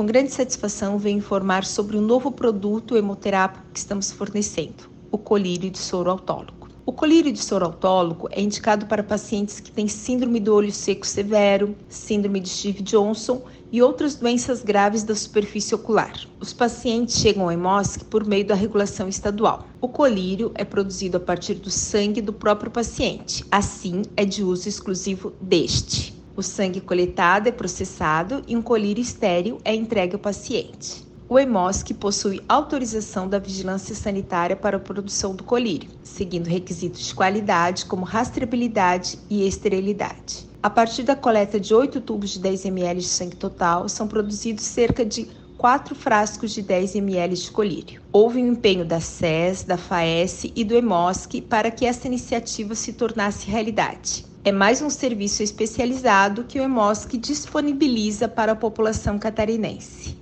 Com grande satisfação, venho informar sobre um novo produto hemoterápico que estamos fornecendo, o colírio de soro autólogo. O colírio de soro autólogo é indicado para pacientes que têm síndrome do olho seco severo, síndrome de Stevens-Johnson e outras doenças graves da superfície ocular. Os pacientes chegam ao Hemosk por meio da regulação estadual. O colírio é produzido a partir do sangue do próprio paciente, assim é de uso exclusivo deste. O sangue coletado é processado e um colírio estéril é entregue ao paciente. O Hemosk possui autorização da Vigilância Sanitária para a produção do colírio, seguindo requisitos de qualidade como rastreabilidade e esterilidade. A partir da coleta de 8 tubos de 10 ml de sangue total, são produzidos cerca de 4 frascos de 10 ml de colírio. Houve um empenho da SES, da FAES e do Hemosk para que essa iniciativa se tornasse realidade. É mais um serviço especializado que o Hemosk disponibiliza para a população catarinense.